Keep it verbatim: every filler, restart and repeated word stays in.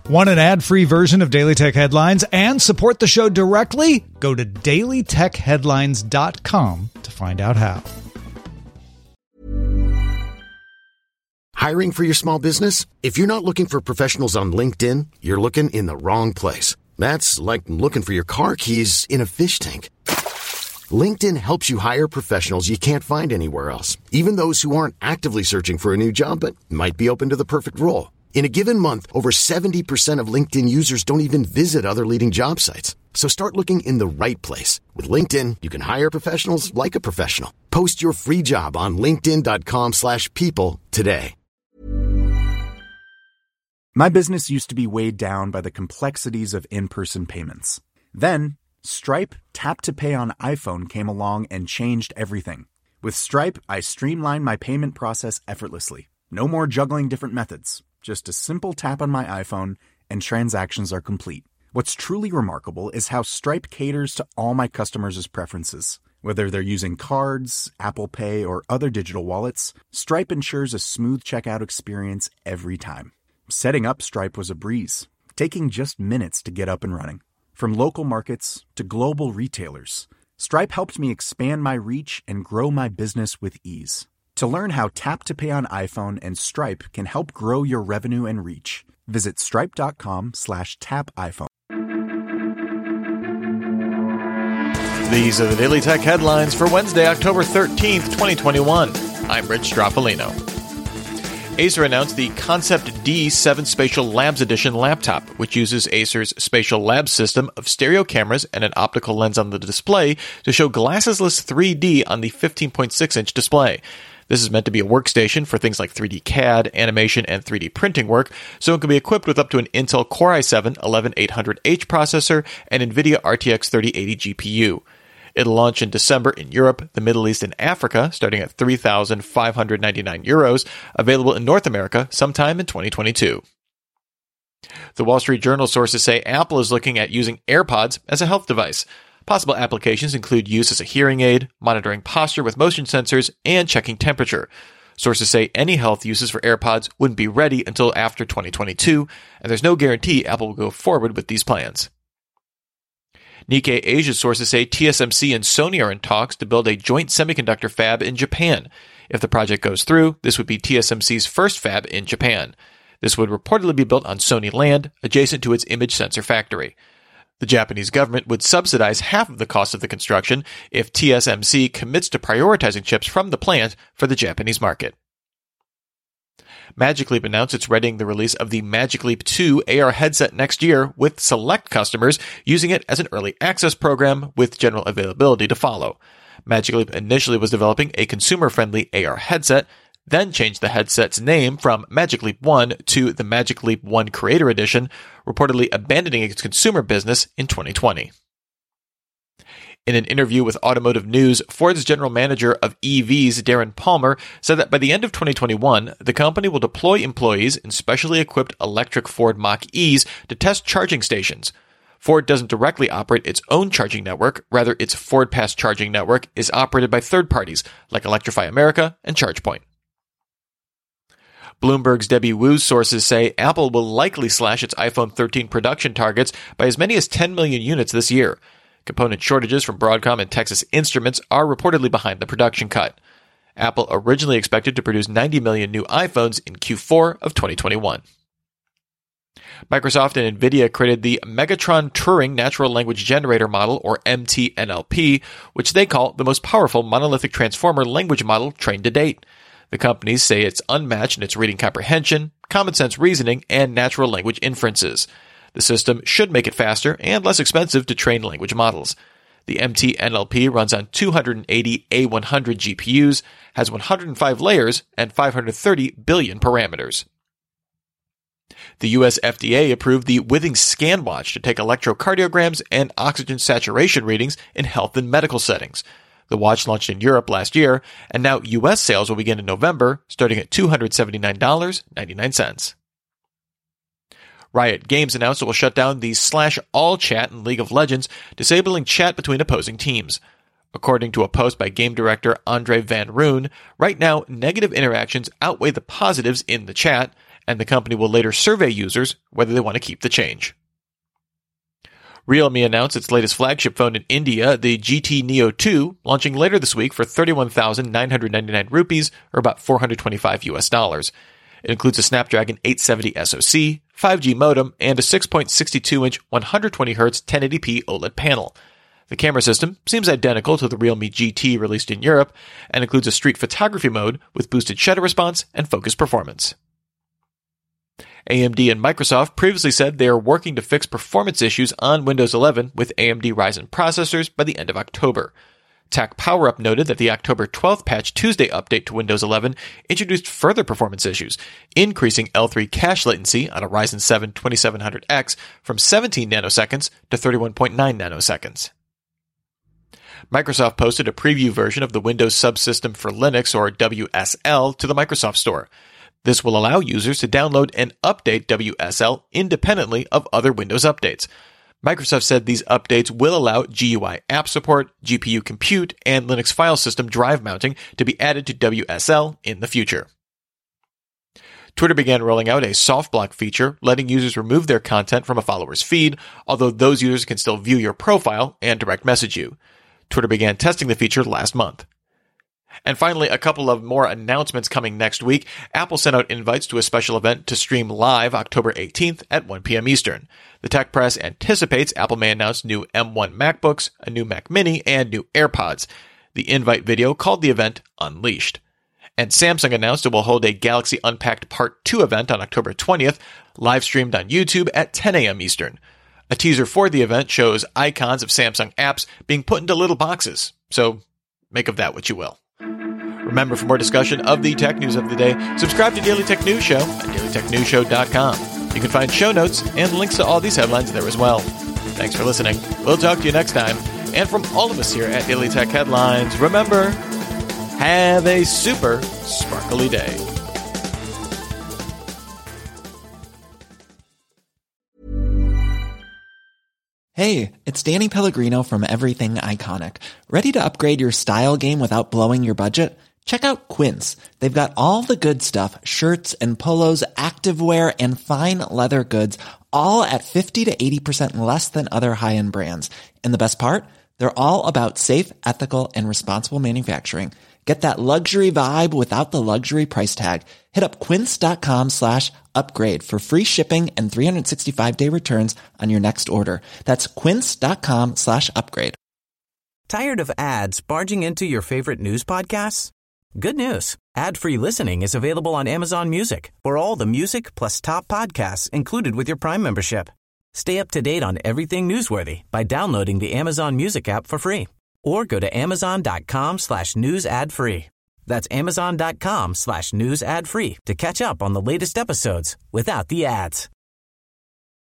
Want an ad-free version of Daily Tech Headlines and support the show directly? Go to daily tech headlines dot com to find out how. Hiring for your small business? If you're not looking for professionals on LinkedIn, you're looking in the wrong place. That's like looking for your car keys in a fish tank. LinkedIn helps you hire professionals you can't find anywhere else, even those who aren't actively searching for a new job but might be open to the perfect role. In a given month, over seventy percent of LinkedIn users don't even visit other leading job sites. So start looking in the right place. With LinkedIn, you can hire professionals like a professional. Post your free job on linkedin dot com slash people today. My business used to be weighed down by the complexities of in-person payments. Then, Stripe Tap to Pay on iPhone came along and changed everything. With Stripe, I streamlined my payment process effortlessly. No more juggling different methods. Just a simple tap on my iPhone and transactions are complete. What's truly remarkable is how Stripe caters to all my customers' preferences. Whether they're using cards, Apple Pay, or other digital wallets, Stripe ensures a smooth checkout experience every time. Setting up Stripe was a breeze, taking just minutes to get up and running. From local markets to global retailers, Stripe helped me expand my reach and grow my business with ease. To learn how Tap to Pay on iPhone and Stripe can help grow your revenue and reach, visit stripe.com slash tap iPhone. These are the Daily Tech Headlines for Wednesday, October thirteenth, twenty twenty-one. I'm Rich Stroffolino. Acer announced the Concept D seven Spatial Labs Edition laptop, which uses Acer's Spatial Labs system of stereo cameras and an optical lens on the display to show glassesless three D on the fifteen point six inch display. This is meant to be a workstation for things like three D C A D, animation, and three D printing work, so it can be equipped with up to an Intel Core i seven eleven eight hundred H processor and NVIDIA R T X thirty eighty G P U. It'll launch in December in Europe, the Middle East, and Africa, starting at three thousand five hundred ninety-nine euros, available in North America sometime in twenty twenty-two. The Wall Street Journal sources say Apple is looking at using AirPods as a health device. Possible applications include use as a hearing aid, monitoring posture with motion sensors, and checking temperature. Sources say any health uses for AirPods wouldn't be ready until after twenty twenty-two, and there's no guarantee Apple will go forward with these plans. Nikkei Asia sources say T S M C and Sony are in talks to build a joint semiconductor fab in Japan. If the project goes through, this would be T S M C's first fab in Japan. This would reportedly be built on Sony land, adjacent to its image sensor factory. The Japanese government would subsidize half of the cost of the construction if T S M C commits to prioritizing chips from the plant for the Japanese market. Magic Leap announced it's readying the release of the Magic Leap two A R headset next year, with select customers using it as an early access program with general availability to follow. Magic Leap initially was developing a consumer-friendly A R headset, then changed the headset's name from Magic Leap one to the Magic Leap one Creator Edition, reportedly abandoning its consumer business in twenty twenty. In an interview with Automotive News, Ford's general manager of E Vs, Darren Palmer, said that by the end of twenty twenty-one, the company will deploy employees in specially equipped electric Ford Mach-E's to test charging stations. Ford doesn't directly operate its own charging network, rather its Ford Pass charging network is operated by third parties like Electrify America and ChargePoint. Bloomberg's Debbie Wu's sources say Apple will likely slash its iPhone thirteen production targets by as many as ten million units this year. Component shortages from Broadcom and Texas Instruments are reportedly behind the production cut. Apple originally expected to produce ninety million new iPhones in Q four of twenty twenty-one. Microsoft and NVIDIA created the Megatron Turing Natural Language Generator Model, or M T N L P, which they call the most powerful monolithic transformer language model trained to date. The companies say it's unmatched in its reading comprehension, common sense reasoning, and natural language inferences. The system should make it faster and less expensive to train language models. The M T N L P runs on two hundred eighty A one hundred G P Us, has one hundred five layers, and five hundred thirty billion parameters. The U S F D A approved the Withings ScanWatch to take electrocardiograms and oxygen saturation readings in health and medical settings. The watch launched in Europe last year, and now U S sales will begin in November, starting at two hundred seventy-nine dollars and ninety-nine cents. Riot Games announced it will shut down the Slash All chat in League of Legends, disabling chat between opposing teams. According to a post by game director Andre Van Roon, right now negative interactions outweigh the positives in the chat, and the company will later survey users whether they want to keep the change. Realme announced its latest flagship phone in India, the G T Neo two, launching later this week for thirty-one thousand nine hundred ninety-nine rupees, or about four hundred twenty-five U S dollars. It includes a Snapdragon eight seventy S O C, five G modem, and a six point six two inch one hundred twenty hertz ten eighty p OLED panel. The camera system seems identical to the Realme G T released in Europe and includes a street photography mode with boosted shutter response and focus performance. A M D and Microsoft previously said they are working to fix performance issues on Windows eleven with A M D Ryzen processors by the end of October. Tac PowerUp noted that the October twelfth Patch Tuesday update to Windows eleven introduced further performance issues, increasing L three cache latency on a Ryzen seven twenty-seven hundred X from seventeen nanoseconds to thirty-one point nine nanoseconds. Microsoft posted a preview version of the Windows Subsystem for Linux, or W S L, to the Microsoft Store. This will allow users to download and update W S L independently of other Windows updates. Microsoft said these updates will allow G U I app support, G P U compute, and Linux file system drive mounting to be added to W S L in the future. Twitter began rolling out a soft block feature, letting users remove their content from a follower's feed, although those users can still view your profile and direct message you. Twitter began testing the feature last month. And finally, a couple of more announcements coming next week. Apple sent out invites to a special event to stream live October eighteenth at one p.m. Eastern. The tech press anticipates Apple may announce new M one MacBooks, a new Mac Mini, and new AirPods. The invite video called the event Unleashed. And Samsung announced it will hold a Galaxy Unpacked Part two event on October twentieth, live streamed on YouTube at ten a.m. Eastern. A teaser for the event shows icons of Samsung apps being put into little boxes, so make of that what you will. Remember, for more discussion of the tech news of the day, subscribe to Daily Tech News Show at daily tech news show dot com. You can find show notes and links to all these headlines there as well. Thanks for listening. We'll talk to you next time. And from all of us here at Daily Tech Headlines, remember, have a super sparkly day. Hey, it's Danny Pellegrino from Everything Iconic. Ready to upgrade your style game without blowing your budget? Check out Quince. They've got all the good stuff, shirts and polos, activewear, and fine leather goods, all at fifty to eighty percent less than other high-end brands. And the best part? They're all about safe, ethical, and responsible manufacturing. Get that luxury vibe without the luxury price tag. Hit up quince.com slash upgrade for free shipping and three sixty-five day returns on your next order. That's quince.com slash upgrade. Tired of ads barging into your favorite news podcasts? Good news. Ad-free listening is available on Amazon Music for all the music plus top podcasts included with your Prime membership. Stay up to date on everything newsworthy by downloading the Amazon Music app for free. Or go to amazon.com slash news ad free. That's amazon.com slash news ad free to catch up on the latest episodes without the ads.